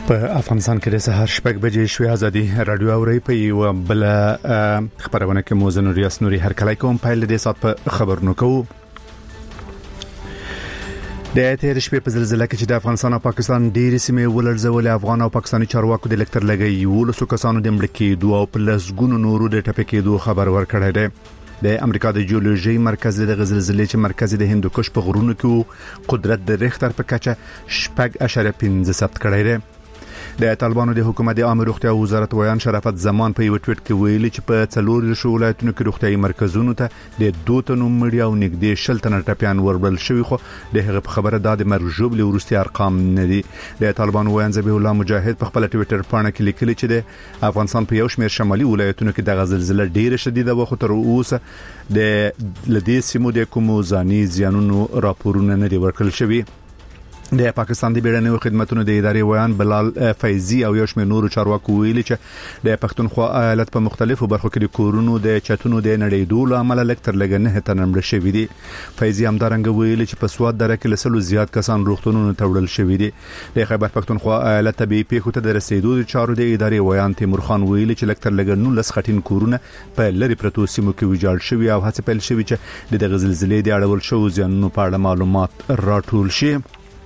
په افغانستان کې د سهار شپږ بجې شوې ازادي رادیو اوري په یو بل خبرونه کې موزن ریاست نوري هر کله کوم پایل د سات په خبرونو کوو د تیر شپې په زلزلې کې چې د افغانستان او پاکستان ډېری سیمې ولړزول افغان او پاکستاني چارواکو د الکتر لګي ولسو کسانو د مړ کېدو او په لسګونو نورو د ټپې کېدو خبر ورکړی دی د امریکا د جیولوژي مرکز د زلزلې چې مرکز د هندوکش په غرونو کې قدرت د ریختر په کچه 6.5 ثبت کړی دی د طالبانو د حکومت د عامه روغتیا وزارت ویان شرافت زمان په یو ټویټ کې ویلي چې په څلور ولایتونو کې روغتیايي مرکزونو ته د 2 تنو مړي او نږدې 10 تنه ټپيان وربل شوی خو د هغه په خبره د مرجوب لورستي ارقام نه دي د طالبانو ویان ذبیح الله مجاهد په خپل ټویټر باندې کې لیکلي چې د افغانستان په یو شمېر شمالي ولایتونو کې د زلزلې ډېره شدیده وه خو تر اوسه د لدې سیمو د کومو ځاني زیانونو راپورونه نه دي ورکړل شوی د پاکستان د بیړنیو خدماتو د ادارې ویان بلال فیضی او یو شمېر نورو چارواکو ویلي چې د پښتونخوا ایالت په مختلفو برخو کې د کورونو د چتونو د نړیدو لامل الکتر لګنه تنمړ شوی دی فیضی همدارنګ ویلي چې په سواد دره کې لسلو زیات کسان روغتونونو تړل شوی دي د خیبر پښتونخوا ایالت طبي پیښو ته د رسیدو د چارو د ادارې ویان تیمور خان ویلي چې الکتر لګنو لس خټین کورونه په لری پرتو سیمو کې ویجاړ شوی او هڅه پیل شوی چې د زلزلې د اړول شو زیانونو په اړه معلومات راټول شي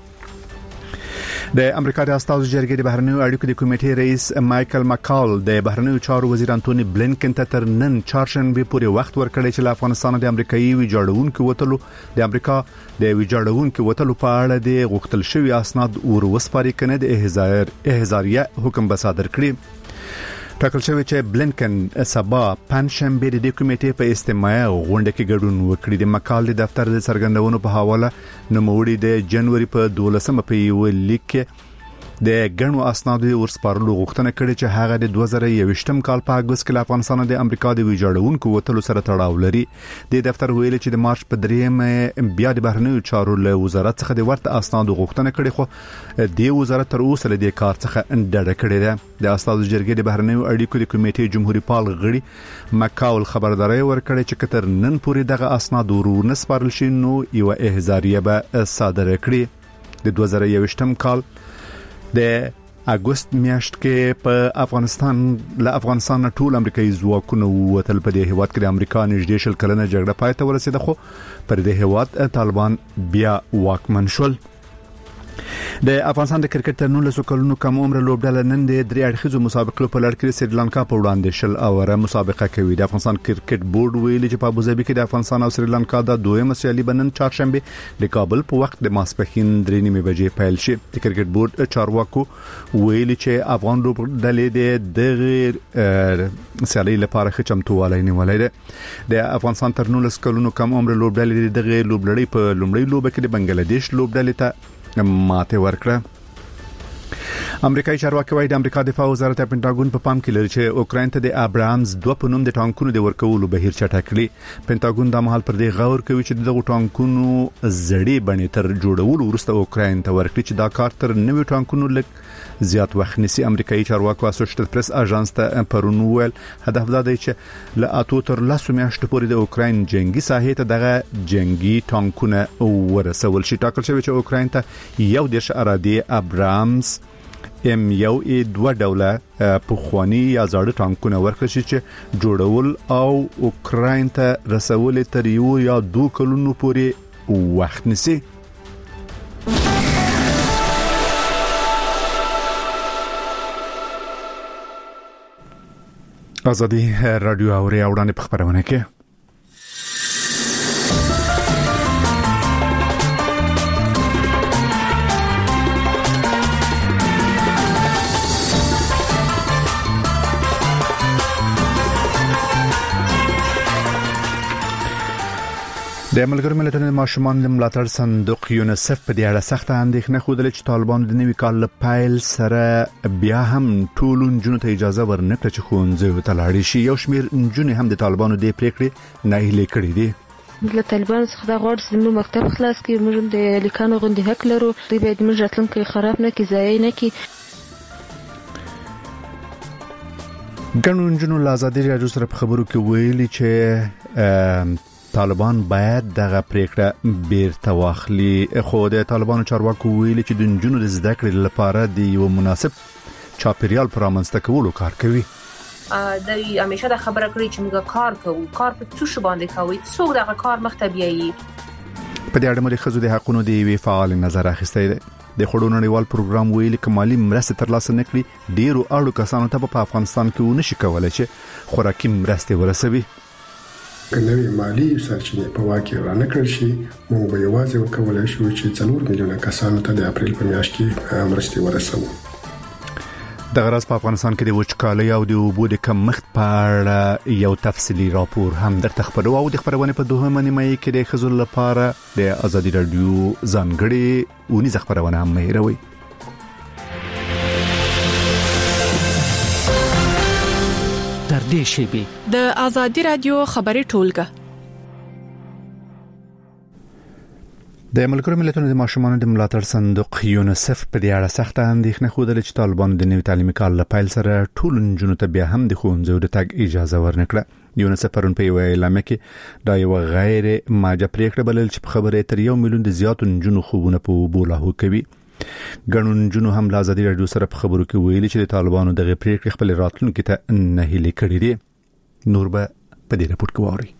د امریکا د استازو جرګې د بهرنیو اړیکو د کمیټې رئیس مایکل مکال د بهرنیو چارو وزیر انټونی بلینکن ته تر نن چهارشنبه پورې وخت ورکړی چې له افغانستان د امریکایي ویجاړونکو وټلو د امریکا د ویجاړونکو وټلو په اړه د غوښتل شوی اسناد وسپاري کنه د احزاریه حکم به صادر کړي ټاکل شوی چې بلینکن سبا پنځشنبه د کمیټې په استماعي غونډه کې ګډون وکړي د مکال د دفتر د سرګندونو په حواله نوموړي د جنوري په 12 په یو لیک د ګڼو اسنادو ورسپارلو غوښتنه کړې چې هغه د 2021م کال په اگست کې افغانستان د امریکا د ویجاړونکو وټلو سره تړاو لري د دفتر ویل چې د مارچ په 3 بیا د بهرنیو چارو له وزارت څخه د ورته اسنادو غوښتنه کړې خو د وزارت تر اوسه له کار څخه ډډه کړې ده د استازو جرګې د بهرنیو اړیکو د کمیټې جمهوریت پال غړي مکاول خبرداري ورکړي چې کتر نن پورې دغه اسناد ورونه سپارل شي نو یو احزاریه به صادر کړي د 2021م کال د اگست میاشت کې په افغانستان ټول امریکایي ځواکونه وتل په دې هیواد کې د امریکا نږدې شل کلنه جګړه پای ته ورسېده خو پر دې هیواد طالبان بیا واکمن شول د افغانستان د کرکټ تر 19 کلونو کم عمر لوبډله نن د درې اړخیزو مسابقو په لړ کې سریلانکا په وړاندې شل اوره مسابقه کوي د افغانستان کرکټ بورډ ویلي چې په ابوظبي کې د افغانستان او سریلانکا د دویمه سیالي بنن چهارشنبه د کابل په وخت د ماسپښین 3:30 بجې پیل شي د کرکټ بورډ چارواکو ویلي چې افغان لوبډلې د سیالي لپاره ښه چمتووالی نیولای دی د افغانستان تر 19 کلونو کم عمر لوبډلې دغه لوبلړۍ په لومړی لوبه کې د بنگلاديش لوبډلې ته ماته ورکړه امریکایي چارواکي وايي د امریکا دفاع وزارت پینټاګون په پام کې لري چې اوکراین ته د ابرامز 2 په نوم د ټانکونو د ورکولو بهیر چټک کړي پینټاګون د مهال پر دې غور کوي چې دغه ټانکونو زړې بڼې تر جوړولو وروسته اوکراین ته ورکړي چې دا کار تر نوې ټانکونو لږ زیات وخت نسی امریکایي چارواکو اسوسییټډ پریس اژانس ته پرون ویل هدف دا دی چې له اتو تر 10 میاشتو پورې د اوکراین جنگي ساحې ته دغه جنگي ټانکونه ورسول شي ټاکل شوی چې اوکراین ته یو دیش ارادي ابرامز M1A2 ډوله پخوانی یا زاړه ټانکونه ورکړي شي چې جوړول او اوکراین ته رسول تر یو یا 2 کلونو پورې وخت نسی ازادي رادیو اوري اورانه په خبرونه کې د ملګرو ملتونو د ماشومان د ملاتړ صندوق یونیسف په دې اړه سخت اندېښنه خوده چې طالبان د نوي کال پایل سره بیا هم ټول نجونو ته اجازه ورنکړي چې ښوونځي ته لاړ شي یو شمېر نجونې هم د طالبانو د پریکړې نه هلي کړې دي د طالبانو څخه دا غواړي چې موږ مکتب خلاص کړي موږ د لیکانو غوندي حق لرو دوی باید موږ راتلونکي خراب نه کړي ضایع نه کړي ګڼو نجونو له ازادي رادیو سره په خبرو کې ویلي چې طالبان باید دغه پریکړه بیرته واخلي. خو د طالبانو چارواکو ویلي چې د نجونو د زده کړې لپاره د یو مناسب چاپیریال پرامنځته کولو کار کوي. د همیشه د خبره کړی چې موږ کار کوو، کار په څه شی باندې کوي، څوک دغه کار مخته بیایي. په دې اړه مې خزو د حقونو د وی فعال نظر اخیستی دی. د خړو نړیوال پروګرام ویلي کمالي مرسته ترلاسه نکړي ډیرو اړو کسانو ته په افغانستان کې ونشي کولای چې خوراکي مرسته ورسوي. کنوي مالی سرچینې په واقع را نکړل شي، موږ به یوازې وکولای شو چې 4 میلیونه کسانو ته د اپریل په میاشت کې مرستې ورسوو. د غرض په افغانستان کې د وچکالۍ او د اوبو د کمښت په اړه یو تفصیلی راپور هم درته خبرو او د خبرونه په دوهمه نیمه کې د خزل لپاره د ازادي رادیو ځانګړي اونیز خبرونه هم مهیروي. تر دې شی د ازادي رادیو خبري ټولګه د ملګرو ملتونو د ماشومانو د ملاتړ صندوق یونیسف په دې اړه سخت اندېښنه خوده چې طالبان د نوي تعلیمي کال لپاره سره ټول نجونو ته بیا هم د ښوونځیو د تګ اجازه ورنکړه. یونیسف پرون په یو اعلامیه کې دا یو غیر ماجه پریکړه بلل چې په خبره تر 1 میلیون د زیاتو نجونو خوبونه په وبولاهو کوي. ګڼو نجونو هم له ازادي رادیو سره په خبرو کې ویلي چې د طالبانو دغه پریکړه خپل راتلونکي ته نه هلي کړې دي. نور به په دې راپور کې واري.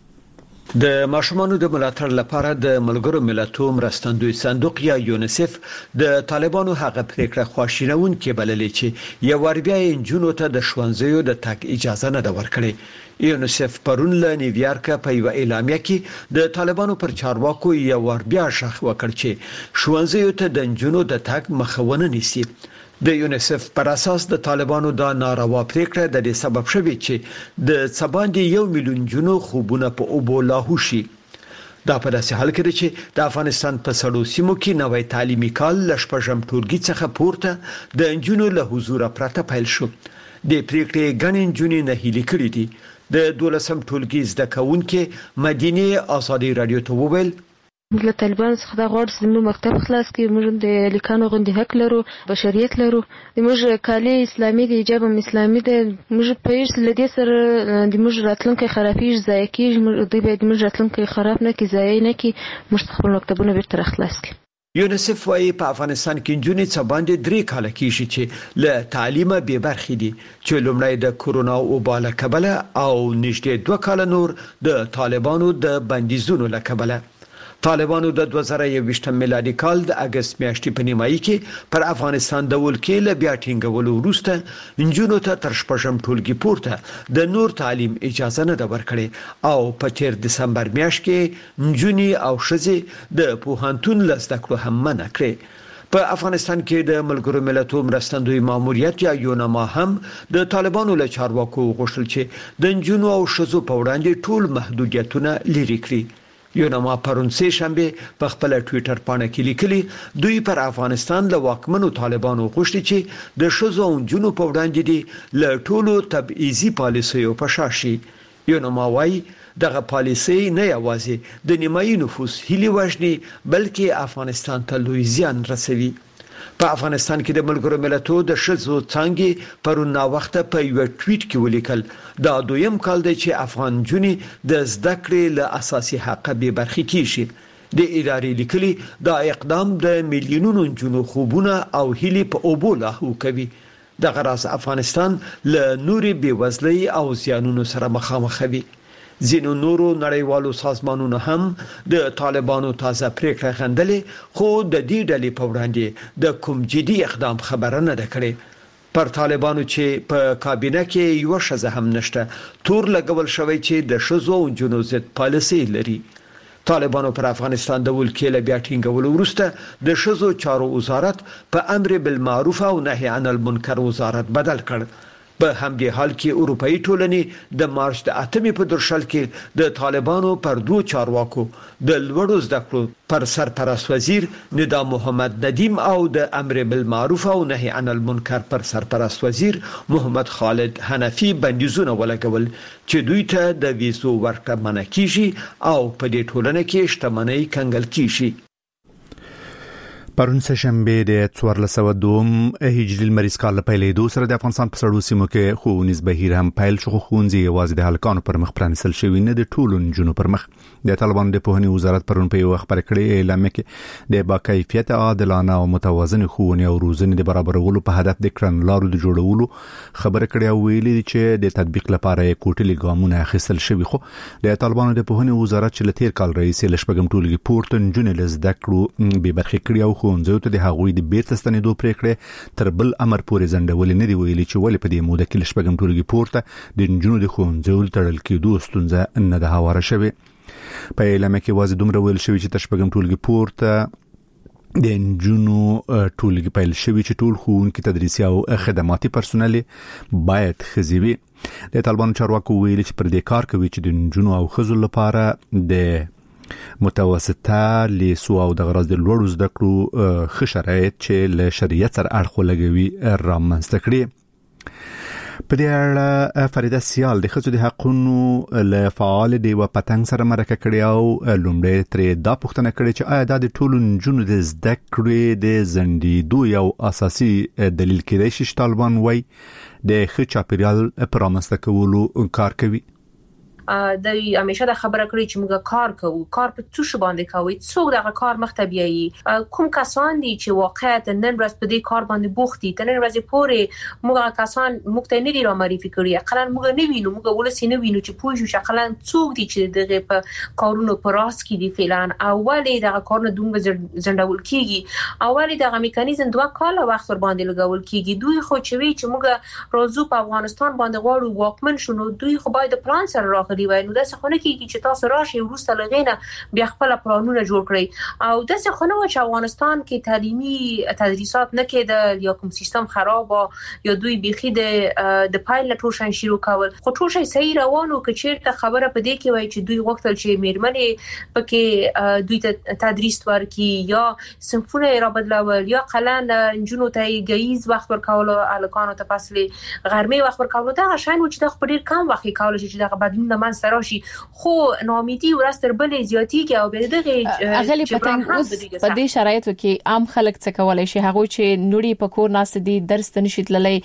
د ماشومانو د ملاتړ لپاره د ملګرو ملتونو مرستندوی صندوق یا یونیسف د طالبانو هغه پریکړه خواشینون کې بللې چې یو ور بیا انجونو ته د ښوونځیو د تګ اجازه نه ورکړي. یونیسف پرون له نیویارک په یو اعلامیه کې د طالبانو پر چارواکو یو ور بیا شخ وکړ چې ښوونځیو ته د انجونو د تګ مخاونه نیسي. د یونیسف پر اساس د طالبانو دا ناروا پریکړه د دې سبب شوی چې د څباندې 1 میلیون جنو خوبونه په اوبو لاهو شي. دا په داسې حال کې چې د افغانستان په سړو سیمو کې نوې تعلیمي کال لشپږم ټولګي څخه پورته د انجونو له حضور پرته پیل شو. د پریکړې غنین جونې نه هلي کړې دي. د 12م ټولګي زده کوونکې مدینه ازادي رادیو ته وویل موږ له طالبانو څخه دا غواړو چې موږ مکتب خلاص کړي، موږ د لیکانو غوندي حق لرو، بشریت لرو، موږ کالي اسلامي دي، حجاب اسلامي دي، موږ په هیڅ لدې سره د موږ راتلونکي خرابېږي، ضایع کیږي، دوی باید موږ راتلونکي خراب نه کړي، ضایع نه کړي، موږ خپل مکتبونه بیرته خلاص کړي. یونیسف وايي په افغانستان کې جنونې څه باندې 3 کال کېږي چې له تعلیمه به برخې دي چې لومړی د کورونا وبا له کبله او نږدې 2 کال نور د طالبانو د بندیزونو له کبله. طالبانو د 2021 میلادي کال د اگست میاشتې په نیمایي کې پر افغانستان د ولکې له بیا ټینګولو وروسته انجونو ته تر شپږم ټولګي پورته د نور تعلیم اجازه نه ورکړي او په 13 دسمبر میاشت کې انجونی او ښځې د پوهنتون لزده کړو هم منع کړې. په افغانستان کې د ملګرو ملتونو مرستندوی ماموریت یا یونما هم د طالبانو له چارواکو غوښتل چې د انجونو او ښځو په وړاندې ټول محدودیتونه لري کړي. یونما پرون سه شنبه په خپل ټوئیټر باندې کې لیکلي دوی پر افغانستان له واکمنو طالبانو غوښتي چې د شذو او جنو په وړاندې دي له ټولو تبعیضي پالیسیو په شاشي. یونما وايي دغه پالیسي نه یوازې د نیمایي نفوس هلي وژني بلکې افغانستان ته لوی زیان رسوي. په افغانستان کې د ملګرو ملتونو د شذو څنګه پرون نا وخت په یو ټویټ کې ولیکل دا دویم کال دی چې افغان جنې د زده کړې له اساسي حق به برخې کیږي. د ادارې لیکلي دا اقدام د میلیونونو جنو خوبونه او هلي په اوبو لاهو کوي. د غراس افغانستان له نوري بیوزلۍ او زیانونو سره مخامخ وي. ځینو نورو نړیوالو سازمانونو هم د طالبانو تازه پریکړه غندلې خو د دې ډلې په وړاندې د کوم جدي اقدام خبره نه ده کړې. پر طالبانو چې په کابینه کې یو شزه هم نشته تور لګول شوی چې د شذو او جنو ضد پالیسي لري. طالبانو پر افغانستان د ولکې له بیا ټینګولو وروسته د شذو چارو وزارت په امر بالمعروف او نهي عن المنکر وزارت بدل کړ. په همدې حال کې اروپאי ټولنې د مارچ د 8 په درشل کې د طالبانو پر 2 چارواکو د لوړو زده کړو پر سرپرست وزیر ندا محمد ندیم او د امر بالمعروف او نهي عن المنکر پر سرپرست وزیر محمد خالد حنفی بندیزونه ولګول چې دوی ته د ویزو ورکړه منع کیږي او په دې ټولنه کې شتمنۍ کنګل کیږي. پرون سهشنبه د 1402 هجري المریض کال په پیلېدو سره د افغانستان په سړو سیمو کې ښوونیز بهیر هم پیل شو. ښوونځي یوازې د هلکانو پر مخ پرانیستل شوي نه، د ټولو نجونو پر مخ. د طالبانو د پوهنې وزارت پرون په یو خبره کړې اعلان کې د باکیفیت عادلانه او متوازن ښوونې او روزنې د برابرولو په هدف د کړنلارو د جوړولو خبره کړې او ویلي چې د تطبیق لپاره یې کوټلي ګامونه اخیستل شوي. خو د طالبانو د پوهنې وزارت چې له تیر کال راهیسې له شپږم ټولګي پورته نجونې له زده کړو بې برخې کړي او ښوونځیو ته د هغوی د بیرته ستنېدو پرېکړې تر بل امر پورې ځنډولې نه دي ویلي چې ولې په دې موده کې له شپږم ټولګي پورته د نجونو د ښوونځیو تړل کېدو ستونزه نه ده هواره شوې. په اعلان کې واضح دومره ویل شوی چې تر شپږم ټولګي پورته د نجونو ټولګي پیل شوی چې ټول ښوونکي، تدریسي او خدماتي پرسونل باید ښځې وي. د طالبانو چارواکو ویلي چې پر دې کار کوي چې د نجونو او ښځو لپاره د متوسطه لیسو او د غرض د لوړو زده کړو ښه شرایط چې له شریعت سره اړخ ولګوي رامنځته کړي. په دې اړه فریده سیال د ښځو د حقونو له فعال دیوه پتنګ سره مرکه کړې او لومړی ترې دا پوښتنه کړې چې آیا دا د ټولو نجونو د زده کړې د ځنډېدو یو اساسي دلیل کېدای شي چې طالبان وایي د ښه چاپیریال په رامنځته کولو کار کوي؟ د همیشه د خبره کړی چې موږ کار کوو، کار په څه باندې کوي، څوک دغه کار مخ ته بیایي، کوم کسان دي چې واقعیت نن ورځ په دې کار باندې بوخت دي. نن ورځ پورې موږ کسان موږ ته نه دي را معرفي کړی، اقلا موږ نه وینو، موږ ولسی نه وینو چې پوه شو چې اقلا څوک دي چې دغه په کارونو پر راس کې دي فعلا. اولی دغه کارونه دومره ځنډول کیږي، اولی دغه میکانیزم 2 کال وخت ور باندې لګول کیږي. دوی خو چې وی چې موږ راځو په افغانستان باندې غواړو واکمن شونو، دوی خو باید پلان سره راغلي وای. نو داسې خونه کېږي چې تاسو راشي ورسته لغینه بیا خپل پلانونه جوړ کړئ. او داسې خونه و چې افغانستان کې تعلیمي تدریسات نه کېده یا کوم سیستم خراب یا دوی بيخي د پایلټ روشن شروع کول. خو ټول شي صحیح روانو کې چیرته خبره پدې کې وای چې دوی غوښتل چې میرمنې پکې دوی ته تدریس ورکړي یا صنفونه را بدلول یا قلن انجونو ته گیز وخت ورکول، الکانو ته فاصله غرمه وخت ورکول. دا شاین و چې د خپل کم وخت کول چې د بدلون من سره شي. خو ناامیدي ورستر بلې زیاتیږي او به دغه اغلی پتنګ اوس په دې شرایطو کې عام خلک څه کولای شي؟ هغه چې نوري په کور ناس دي درس نشي تللی،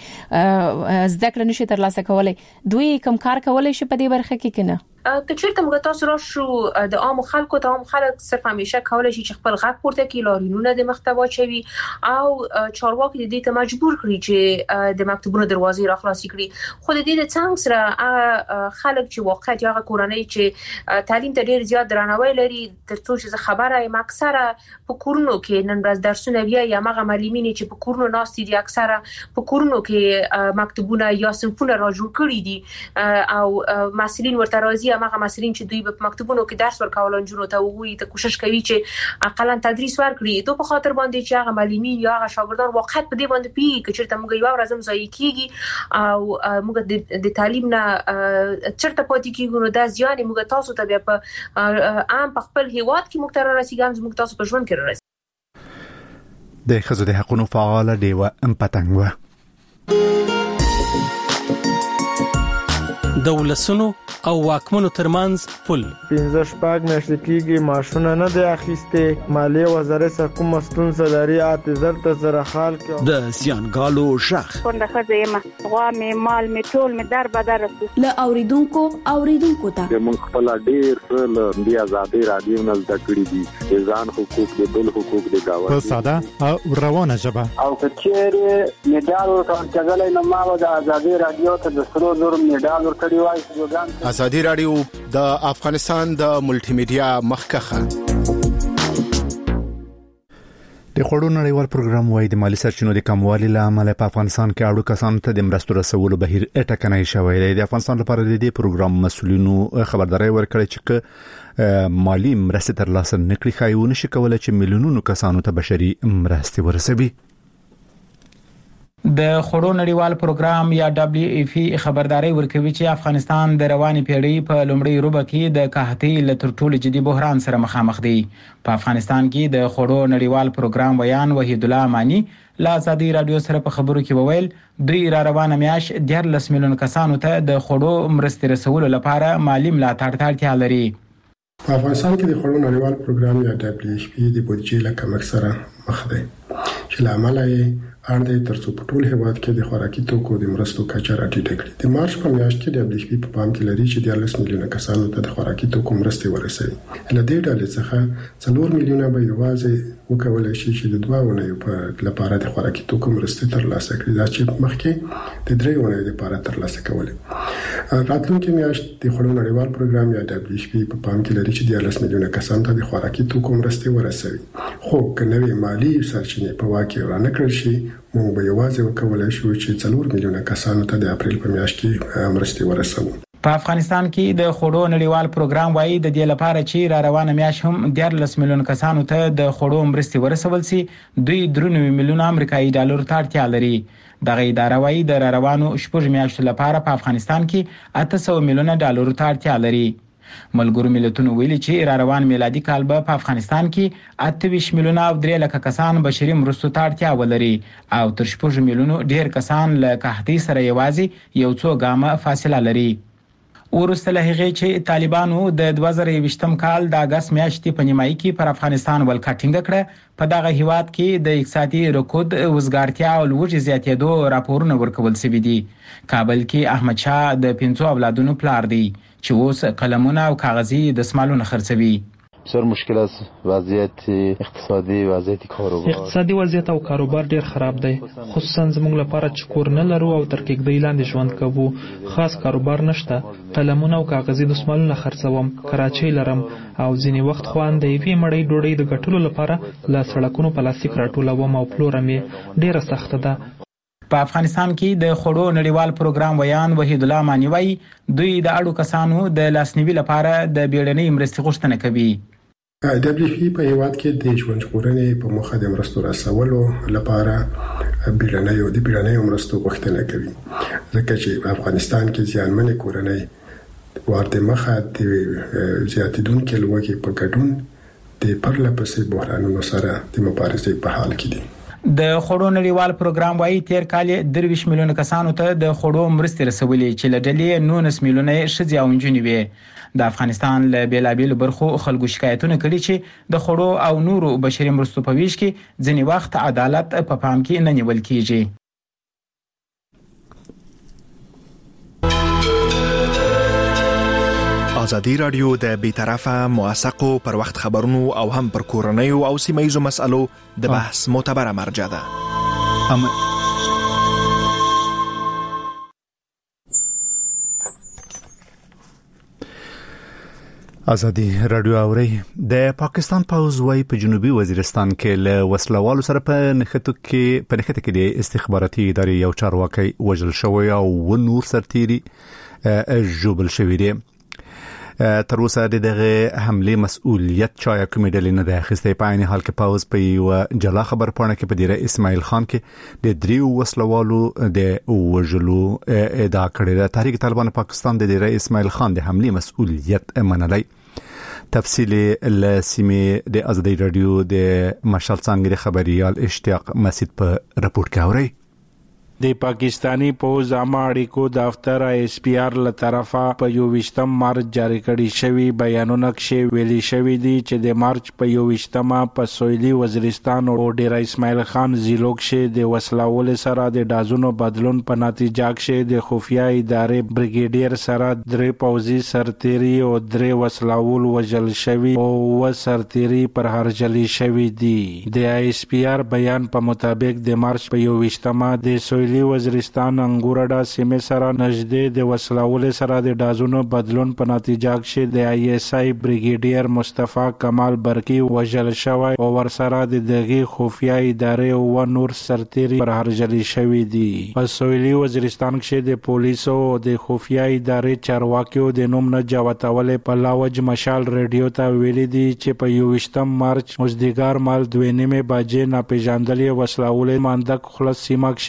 زده کړه نشي ترلاسه کولای، دوی کوم کار کولای شي په دې برخه کې کنه؟ کچېرته موږ تاسو راشو د عام خلکو ته، عام خلک صرف همیشه کولای شي چې خپل غږ پورته کړي، لارینونه د محتوا چوي او چارواکي د دې ته مجبور کړي چې د مکتبونو دروازې را خلاص کړي. خو د دې د څنګه سره خلک چې واقعیت هغه کورنۍ چې تعلیم ته ډیر زیات درناوی لري، ترڅو چې خبره یم اکثره په کورونو کې نن ورځ درسونه بیا یا مغه معلمین چې په کورونو ناستي دي اکثره په کورونو کې مکتبونه یا صنفونه را جوړ کړي دي او مسؤلین ورته راځي هغه مسؤلین چې دوی په مکتبونو کې درس ورکول انجونو ته وغوي ته کوشش کوي چې اقلا تدریس ورکړي. دوی په خاطر باندې چې هغه معلمین یا هغه شاګردان واقعیت په دې باندې پیږي چې موږ یو ورځم ځای کیږي او موږ د تعلیم نه چرته پاتې کیږو. نو دا ځان موږ تاسو ته بیا په عام په خپل هیواد کې موږ تر رسیدم، موږ تاسو په ژوند کې راځي. د ښځو د حقوقو فعال دیوه پتنګ د ولسونو او واکمنو ترمنځ پل 15 شپږ میاشتې کېږي ماشونه نه دی اخیسته. مالیه وزارت کوم ستونزه لري اعتذار ته سره حال کې د سیانګالو شخ څنګه خزه ما غوا می مال می ټول می در بدر له اوریدونکو ته موږ خپل ډیر څه د آزادي رادیو نه زده کړی دي، ځان حقوق د بل حقوق د گاوه په ساده او روانه ژبه. او کچېره میډال ورکړل کېدل نو ما د آزادي رادیو ته د 100 میډال ورکړی وای. آزادي رادیو د افغانستان د ملټي میډیا مخکخه. د خوړو نړیوال پروګرام وايي د مالی سرچینو د کموالي له امله په افغانستان کې اړو کسانو ته د مرستو رسولو بهیر ټکنۍ شوی دی. د افغانستان لپاره د دې پروګرام مسؤلینو خبرداري ورکړه چې مالی مرستې ترلاسه نکړي خایونه شي کولای چې میلیونونو کسانو ته بشري مرستې ورسوي. د خوړو نړیوال پروګرام یا WFP خبرداري ورکوي چې افغانستان د رواني پیړۍ په لومړۍ روبه کې د قحطۍ له تر ټولو جدي بحران سره مخامخ دی. په افغانستان کې د خوړو نړیوال پروګرام ویان وحید الله امانی لا آزادي رادیو سره په خبرو کې وویل دوی را روانه میاش 13 میلیون کسانو ته د خوړو مرستې رسولو لپاره مالی ملاتړ ته اړتیا لري. په افغانستان کې د خوړو نړیوال پروګرام یا WFP د بودیجې له کمښت سره مخ دی چې لامل یې اړ دی ترڅو په ټول هیواد کې د خوراکي توکو د مرستو کچه راټیټه کړي. د مارچ په میاشت کې WFP په پام کې لري چې 14 میلیونه کسانو ته د خوراکي توکو مرستې ورسوي. له دې ډلې څخه 4 میلیونه به یوازې وکولای شي چې د 2 اونیو په لپاره د خوراکي توکو مرستې ترلاسه کړي، دا چې مخکې د 3 اونیو لپاره ترلاسه کولې. راتلونکي میاشت د خوړو نړیوال پروګرام یا WFP په پام کې لري چې 14 میلیونه کسانو ته د خوراکي توکو مرستې ورسوي. خو که نوې مالی سرچینې په واقع ورانه کړل شي، موږ به یوازې وکولای شو چې 4 میلیونه کسانو ته د اپریل په میاشت کې مرستې ورسوو. په افغانستان کې د خوړو نړیوال پروګرام وايي د دې لپاره چې را روانه میاشت هم 14 میلیون کسانو ته د خوړو مرستې ورسول سي، دوی 3 میلیون امریکایي ډالر ته اړتیا لري. دغه اداره وايي د را روانو 6 میاشتو لپاره په افغانستان کې 800 میلیون ډالر ته اړتیا لري. ملګرو ملتونو ویلي چې را روان میلادي کال به په افغانستان کې 28 میلیونه او 3 لک کسان بشري مرستو ته اړتیا ولري او تر 6 میلیونو ډیر کسان له قحطۍ سره یوازې یو څو ګامه فاصله لري. ورسته له هغې چې طالبانو د 2020 کال د اگست میاشتې په نیمایي کې پر افغانستان ولکه ټینګه کړه، په دغه هیواد کې د اقتصادي رکود، وزګارتیا او لوږې زیاتېدو راپورونه ورکول شوي دي. کابل کې احمد شاه د 5 اولادونو پلار دی چې اوس قلمونه او کاغذي دستمالونه خرڅوي. بسیار مشکل است وضعیت اقتصادي، وضعیت کاروبار. اقتصادي وضعیت او کاروبار ډیر خراب دی، خصوصا زموږ لپاره چې کور نه لرو او تر کېږدۍ لاندې ژوند کوو. خاص کاروبار نشته، قلمونه او کاغذي دستمالونه خرڅوم، کراچۍ لرم او ځینې وخت خو د یوې مړۍ ډوډۍ د ګټلو لپاره له سړکونو پلاستیک راټولوم او پلوره مې ډیره سخته ده. په افغانستان کې د خوړو نړیوال پروګرام ویان وحید الله مانی وایي دوی د اړو کسانو د لاسنیوي لپاره د بیړنۍ مرستې غوښتنه کوي. WFP په هیواد کې د ژوند ژغورنې په موخه د مرستو رسولو لپاره بیړنۍ مرستو غوښتنه کوي، ځکه چې په افغانستان کې زیانمنې کورنۍ ورته مخه د زیاتېدونکو لوږې په ګډون د پرله پسې بحرانونو سره د مبارزې په حال کې دي. د خوړو نړیوال پروګرام وايي تیر کال 23 میلیون کسانو ته د خوړو مرستې رسولې چې له ډلې 19 میلیونه ښځې او نجونې وې. د افغانستان له بیلابیلو برخو خلکو شکایتونه کړي چې د خوړو او نورو بشري مرستو په ویش کې ځینې وخت عدالت په پام کې نه نیول کیږي. ازادي رادیو د بیطرفه موثقو پر وخت خبرونو او هم پر کورنیو او سیمه‌یزو مسالو د بحث معتبره مرجع ده. ازادي رادیو اوري د پاکستان پوز وايي په جنوبي وزیرستان کې له وسلوالو سره په نښته کې د استخباراتي ادارې یو چارواکي وژل شوی او نور سرتيري جوبل شوی دی. تر اوسه دغه حمله مسؤلیت چا کومې ډلې نه ده اخیستې. په عین حال کې پاوز په یو جلا خبرپاڼه کې په دیره اسماعیل خان کې د 3 وسلوالو د وژلو ادعا کړې ده. تحریک طالبان پاکستان د دیره اسماعیل خان د حمله مسؤلیت منلای. تفصیل لسیمه د ازادي رادیو د مشال څنګه خبريال اشتیاق مسجد په رپورت کې اوري. د پاکستانی پوز عامه اړیکو دفتر اس پی آر له طرفه په 28 مارچ جاری کړي شوی بیانونه کې ویلي شوی دی چې د مارچ په 28 په سویلي وزیرستان او ډیره اسماعیل خان ضلعو کې د وسلوال سره د دازونو بدلون په نتیجه کې د خفیه ادارې بریګیډیر سره 3 پوزي سرتيري او 3 وسلوال وژل شوی او و سرتيري پر هرجلی شوی دی. د اس پی آر بیان په مطابق د مارچ په 28 د سویلي وزیرستان انګورډا سیمه سره نږدې د وسلوال سره د دازونو بدلون په نتیجه کې د آی اس آی بریګیډیر مصطفی کمال برکی وژل شوی او ورسره د دغه خفیه ادارې او نور سرتيري پر هرجلی شوی دی. په سویلي وزیرستان کې د پولیسو او د خفیه ادارې چارواکیو د نوم نه جوتول په لاوج مشال رادیو ته ویلي دي چې په 28 مارچ مزدګار مال 2:30 بجې ناپېژندلې وسلوال ماندک خلاص سیمه کې د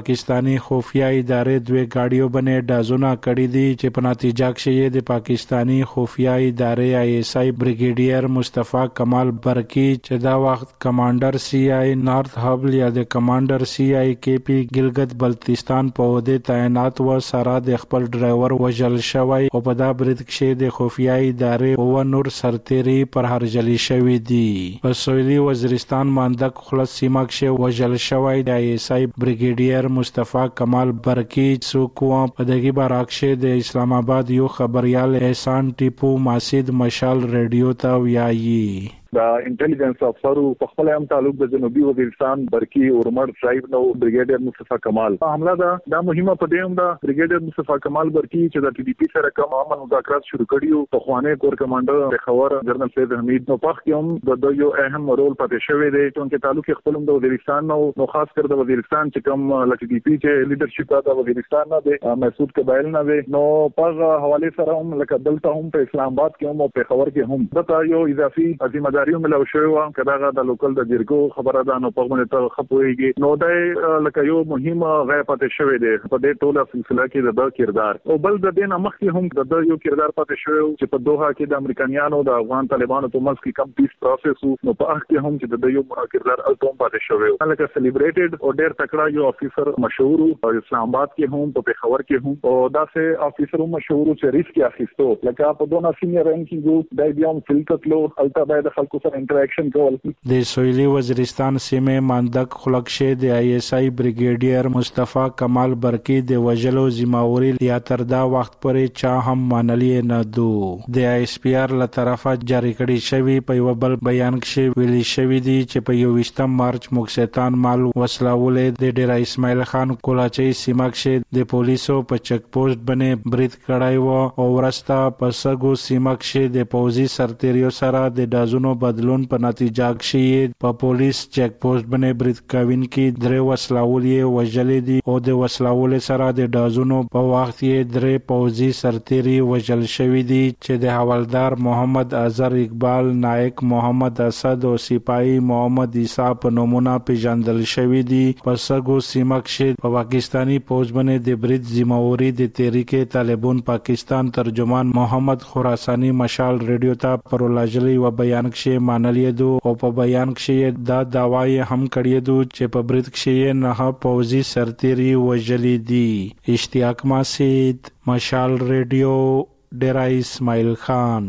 پاکستانی خفیه ادارې دوه گاډیو باندې ډازونه کړي دي چې په نتیجه کې د پاکستانی خفیه ادارې ISI بریګیډیر مصطفی کمال برکی چې دا وخت کمانډر CI نارث هبل یا د کمانډر CI KP ګلګت بلتستان په عہده تعینات و سره د خپل ډرایور وژل شوی او په دا برید کې د خفیه ادارې او نور سرتيري پر هرجلی شوی دي. په سویلي وزیرستان ماندک خلاص سیمه کې وژل شوی د ISI بریګیډیر مصطفی کمال برکی څوک په دغه باراکشه د اسلام آباد یو خبريال احسان ټیپو ماسید مشال رادیو ته ویایي دا انټيليجنس افسرو په خپل هم تعلق د جنوبي وزیرستان برکی اورمړ صاحب نو بریګیډیر مصطفی کمال حمله دا مهمه په دې هم دا بریګیډیر مصطفی کمال برکی چې د TDP سره کوم عمل مذاکرات شروع کړیو په خوانه کور کمانډر پیښور جنرال سید حمید نو پخ کوم د یو اهم رول پاتې شوی دی چې تعلق خپل د وزیرستان نو خاص کر د وزیرستان چې کوم TDP چې لیدرشپ د وزیرستان نه دی مسعود قبایل نه دی نو په حواله سره هم لکه دلته هم په اسلام آباد کې هم او پیښور کې هم دا یو اضافي عظیم ملو شوی و کداغه د لوکل د جرګو خبره ده نو په باندې ته خپويږي نو دا لکه یو مهم غیر پاتې شوی دی په دې ټوله سلسله کې د کردار او بل د دین مخکې هم د یو کردار پاتې شوی چې په دوحه کې د امریکایانو د افغان طالبانو په منځ کې کم پیس پروسس نو په هغه کې هم چې د یو کردار الټوم پاتې شوی لکه سلیبریټډ او ډېر تکړه یو افیسر مشهور او اسلام آباد کې هم په پیښور کې هم او دا سه افیسر مشهور چې ریسک اخیستو لکه په دونه سینیئر رینکینګ د بیام فلکتلو الټا باید خلکو سره انټریکشن کول د سویلي وزیرستان سیمه ماندک خلقشه د ISI بریګیډیر مصطفی کمال برکی د وجلو ذمہواری یا تر دا وخت پورې چا هم منلی نه دو د ISPR له طرفه جاری کړي شوی په یو بل بیان کې ویلي شوی دی چې په 21 مارچ مکسیتان مال وسلاولې د ډیر اسماعیل خان کولاچي سیمه کې د پولیسو په چک پوسټ باندې برید کړای و او ورسته په سګو سیمه کې د پوزي سرتيريو سره د دازونو بدلون په نتیجه کې په پولیس چک پوسټ باندې برید کاوین کې درې وسلاولې وژلې دي او د وسلاولې سره د دازونو په وخت کې درې پوزي سرتيري وژل شوی دي چې د حوالدار محمد اظهر اقبال نائک محمد اسد او سپاهي محمد عیسی په نومونه پیژندل شوی دي په سګو سیمه کې په پاکستانی پوز باندې د برید ذمہواری د تحریک طالبان پاکستان ترجمان محمد خراسانی مشال رادیو ته پرولاجلی و بیان کې مانلی دو او په بیان کې دا داوای هم کړی دو چې په برید کې نه پوزي سرتيري وژلې دي. اشتیاق ماسید مشال رادیو ډیرای اسماعیل خان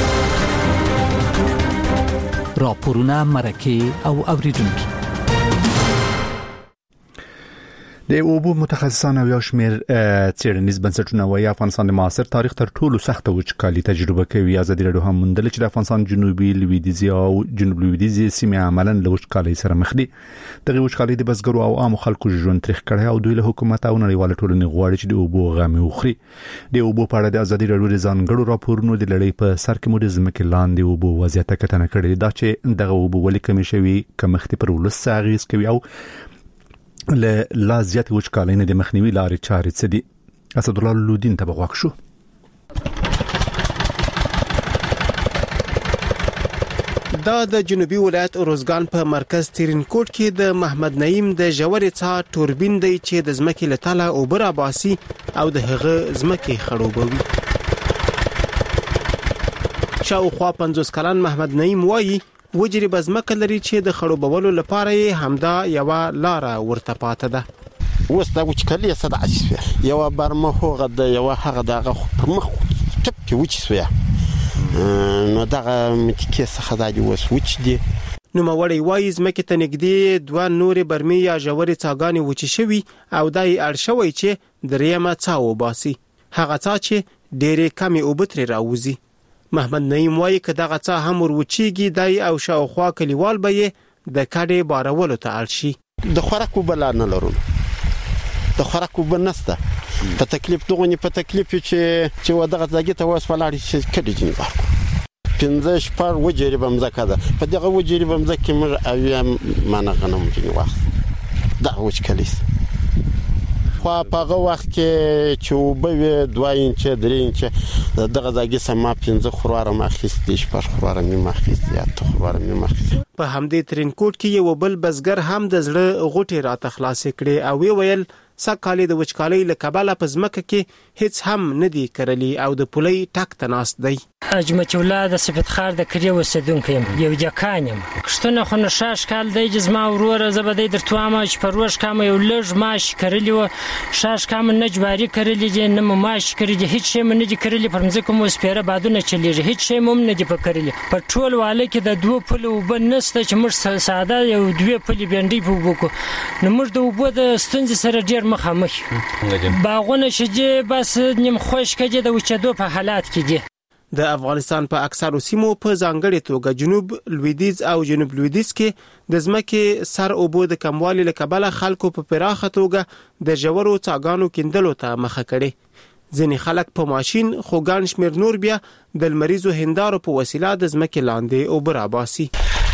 راپورونه مرکه او اوریدونکو د اوبو متخصصان او شمیر څېړنیز بنسټونه وايي افغانستان د معاصر تاریخ تر ټولو سخت وچکالي تجربه کوي. ازادي راډیو هم مندل چې د افغانستان جنوبي لویدیځي او جنوب لویدیځي سیمه عملاً له وچکالۍ سره مخ دي. دغه وچکالۍ د بزګرو او عام خلکو ژوند تریخ کړی او دوی له حکومت او نړیوال ټولنې غواړي چې د اوبو غامې وخوري. د اوبو په اړه د ازادي راډیو د ځانګړو راپورونو د لړۍ په سر کې مو د ځمکې لاندې اوبو وضعیت کتنه کړې دا چې دغه اوبو ولې کمی شوي کمښت پر ولس اغیز کوي او له لا زیات وچکالۍ نه د مخنیوي لارې چارې څه دي. اسد الله لودین ته بغواک شو. دا د جنوبي ولایت اروزګان په مرکز ترینکوټ کې د محمد نعیم د ژورې څاه توربین دی چې د ځمکې له تله اوبه راباسي او د هغه ځمکې خړوبوي. شاوخوا 50 کلن محمد نعیم وایي وجري بزمکه لري چې د خړوبولو لپاره همدا یو لار ورته پاته ده. اوس دا وچکالي صد عسفه یو برمه هوغه د یو هغه دغه پر مخ ټپ کې وچسوي نو دغه متکي څخه دا اوس وچ دي. نو موري وایي ځمکې ته نږدې دوه نورې برمې یا ژورې څاګانې وچې شوي او دای اړ شوی چې دریمه څاه وباسي هغه څاه چې ډېرې کمې اوبه ترې راوځي. محمد نعیم وایي که دغه څاه هم وروچیږي دای او شاوخوا کلیوال به یې د کډې بارولو ته اړ شي. د خوراک اوبه لا نه لرو د خوراک اوبه نشته په تکلیف دغونی په تکلیف چې ودغه ځای ته واس ولاړ شي کډې جن بار 15 شپږ وجري بمزکه ده په دغه وجري بمزکه موږ اویا معنا غنم جن واخ دا وچکلیس خو په وخت کې چې وبوي 2 انچ 3 انچ دغه ځای سم 15 خرواره مخېستې شپږ خرواره مخېستې یا ته خرواره مخېستې. په همدې ترینکوټ کې یو بل بزګر هم د زړه غوټي را تخلاص کړي او ویل سږکال د وچکالۍ له کبله په ځمکه کې هیڅ هم نه دي کرلي او د پولۍ ټک ته ناست دی. حجمت الله د سپیدخار د کلي اوسېدونکی یم، یو جکان یم. کښتونه خو نه ښه ښکال دی چې زما وروره زه به دی درته وایم چې په روژ کامه یو لږ ماش کرلي وه، ښه ښکامه نه جواري کرلي دي نه مو ماش کرلي دي، هېڅ شی مو نه دي کرلي. پر مځکه مو سپېره بادونه چلېږي، هېڅ شی مو هم نه دي په کرلي. په ټول واله کې د 2 پلو اوبه نشته چې موږ ساده یو 2 پلې بینډۍ په اوبو کړو. نو موږ د اوبو د ستونزې سره ډېر مخامخ یو. باغونه چې دي بس نیم خشکه دي، د وچېدو په حالات کې دي. د افغانستان په اکثرو سیمو په ځانګړې توګه جنوب لویدیځ او جنوب لویدیځ کې د ځمکې سر اوبو د کموالي له کبله خلکو په پراخه توګه د ژورو څاګانو کیندلو ته مخه کړې. ځینې خلک په ماشین خو ګڼ شمېر نور بیا د لمریزو هندارو په وسیله د ځمکې لاندې اوبه راباسي.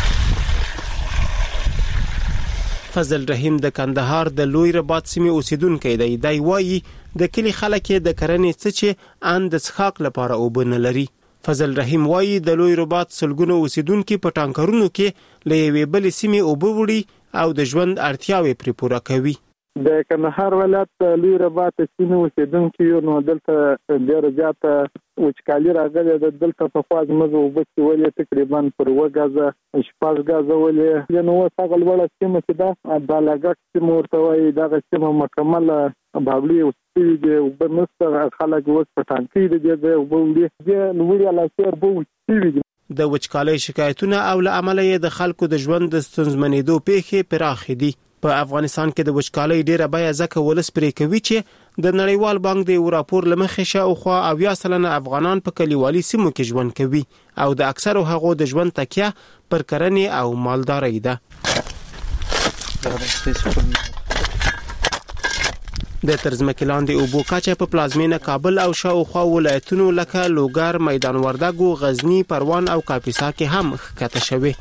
فضل رحیم د کندهار د لوی رباط سیمې اوسیدونکی دی. دی وایي د کلی خلک د کرنې څه چې ان د څښاک لپاره اوبه نه لري. فضل رحیم وایي د لوی رباط سلګونو اوسیدونکي په ټانکرونو کې له یوې بلې سیمې اوبه وړي او د ژوند اړتیاوې پرې پوره کوي. د کندهار ولایت لوی رباط سیمې اوسیدونکي یو نو دلته ډېر زیاته وچکالي راغلې ده. دلته په خوا زموږ اوبه چې ولې تقریبا پر 2 غزه 6 غزه ولې نو اوس هغه لوړه سیمه چې ده د لاګک سیمه ورته وایي، دغه سیمه مکمله بابلي اوسېږي دي، اوبه نشته. خلک اوس په ټانکۍ دي د اوبه وړي لوړې علاقې اوبه وچېږي دي. د وچکالۍ شکایتونه او له امله یې د خلکو د ژوند د ستونزمنېدو پیښې پراخې دي. په افغانستان کې د وچکالۍ ډیره بیه ځکه ولس پرې کوي چې د نړیوال بانک د یو راپور له مخې شاوخوا 80% افغانان په کلیوالي سیمو کې ژوند کوي او د اکثرو هغو د ژوند تکیه پر کرنې او مالدارۍ ده. د تر ځمکې لاندې اوبو کچه په پلازمینه کابل او شاوخوا ولایتونو لکه لوګر، میدان وردګو، غزنی، پروان او کاپیسا کې هم ښکته شوې.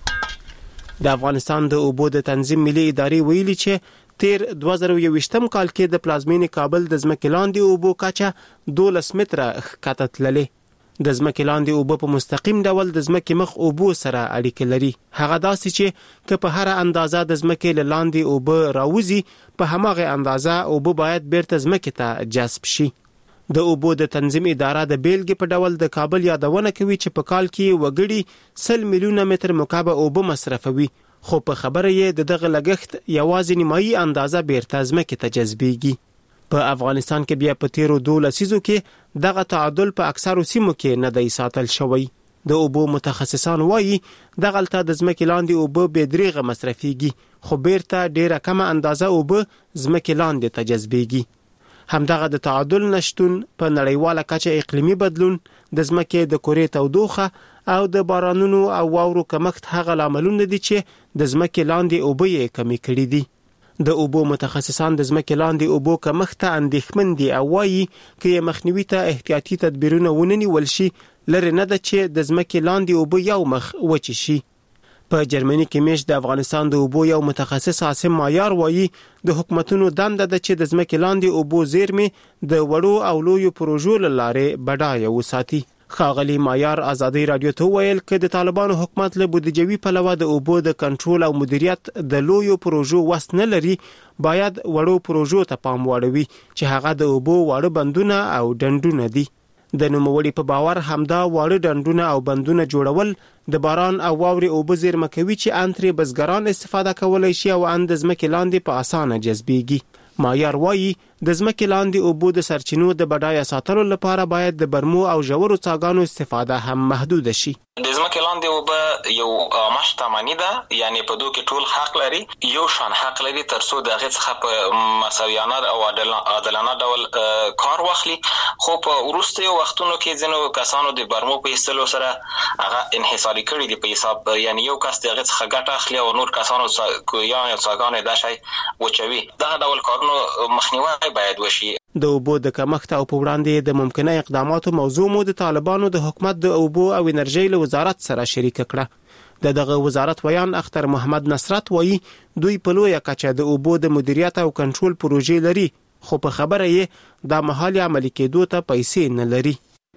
د افغانستان د اوبو د تنظیم ملي ادارې ویلي چې تیر 2021 کال کې د پلازمینې کابل د ځمکې لاندې اوبو کچه 12 متره ښکته تللې. د ځمکې لاندې اوبه په مستقیم ډول د ځمکې مخ اوبو سره اړیکه لري. هغه داسې چې که په هر اندازه د ځمکې له لاندې اوبه راوځي، په هماغه اندازه اوبه باید بیرته ځمکې ته جذب شي. د اوبو د تنظیم اداره د بیلګې په ډول د کابل یادونه کوي چې په کال کې وګړي 100 میلیونه متر مکعب اوبه مصرفوي، خو په خبره یې دغه لګښت یوازې نیمایي اندازه بیرته ځمکې ته جذبېږي. په افغانستان کې بیا په تیرو 2 لسیزو کې دغه تعادل په اکثرو سیمو کې نه دی ساتل شوی. د اوبو متخصصان وایي دغلته د ځمکې لاندې اوبه بې دریغه مصرفېږي، خو بیرته ډیره کمه اندازه اوبه ځمکې لاندې ته جذبېږي. همدغه د تعادل نشتون په نړیواله کچه اقلیمي بدلون، د ځمکې د کورې تودوخه او د بارانونو او واورو کمښت هغه لاملونه دي چې د ځمکې لاندې اوبه یې کمې کړي دي. د اوبو متخصصان د ځمکې لاندې اوبو کمښت ته اندېښمن دي او وایي که یې مخنیوي ته احتیاطي تدبیرونه ونه نیول شي، لرې نه ده چې د ځمکې لاندې اوبه یو مخ وچې شي. په جرمني کې میشت د افغانستان د اوبو یو متخصص عاصم مایار وایي د حکومتونو دنده ده چې د ځمکې لاندې اوبو زیرمې د وړو او لویو پروژو له لارې بډایه وساتي. ښاغلي مایار ازادي رادیو ته ویل که د طالبانو حکومت له بودیجوي پلوه د اوبو د کنټرول او مدیریت د لویو پروژو وس نه لري، باید وړو پروژو ته پام واړوي چې هغه د اوبو واړه بندونه او ډنډونه دي. د نوموړي په باور همدا واړه ډنډونه او بندونه جوړول د باران او واورې اوبه زیرمه کوي چې ان ترې بزګران استفاده کولی شي او ان د ځمکې لاندې په اسانه جذبېږي. مایار وایي د ځمکې لاندې اوبو د سرچینو د بډایه ساتلو لپاره باید د برمو او ژورو څاګانو استفاده هم محدود شي. د ځمکې لاندې اوبه یو عامه شتمني ده، یعنی په دوی کې ټول حق لري، یو شان حق لري ترڅو د هغې څخه په مساویانه او عادلانه ډول کار واخلي. خو په وروستیو وختونو کې ځینو کسانو د برمو په ایستلو سره هغه انحصاري کړي دي په حساب، یعنی یو کس د هغې څخه ګټه اخلي او نور کسانو یا څاګانې دا شی وچوي. دغه ډول کارونو مخنیوی باید وشي. د اوبو د کمښت او په وړاندې د ممکنه اقداماتو موضوع مو د طالبانو د حکومت د اوبو او انرژۍ له وزارت سره شریک کړه. دغه وزارت ویان اختر محمد نصرت وایي دوی په لویه کچه د اوبو د مدیریت او کنټرول پروژې لري، خو په خبره یې دا مهال عملي کېدو ته پیسې نه لري.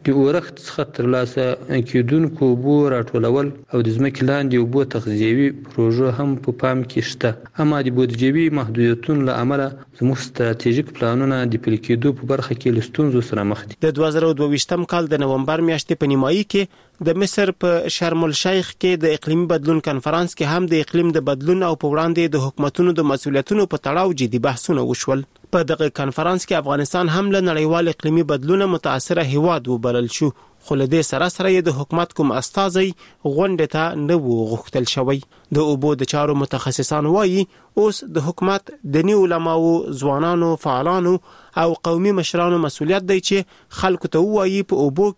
د اورښت څخه ترلاسه کېدونکو اوبو راټولول او د ځمکې لاندې اوبو تغذیوي پروژو هم په پام کې شته، اما د بودیجوي محدودیتونو له امله زموږ ستراتیژیک پلانونه د پلي کېدو په برخه کې له ستونزو سره مخ دي. د 2022 کال د نومبر میاشتې په نیمایي کې د مصر په شرم الشیخ کې د اقلیمي بدلون کنفرانس کې هم د اقلیم د بدلون او په وړاندې د حکومتونو د مسؤلیتونو په تړاو جدي بحثونه وشول. په دغه کنفرانس کې افغانستان هم له نړیوال اقلیمي بدلون متاثره هیواد وبلل شو، خو له دې سره د حکومت کوم استازي غونډه ته نه و غوښتل شوی. د اوبو د چارو متخصصان وایي اوس د حکومت د نیو علماو، ځوانانو، فعالانو او قومي مشرانو مسؤلیت دی چې خلکو ته وایي په اوبو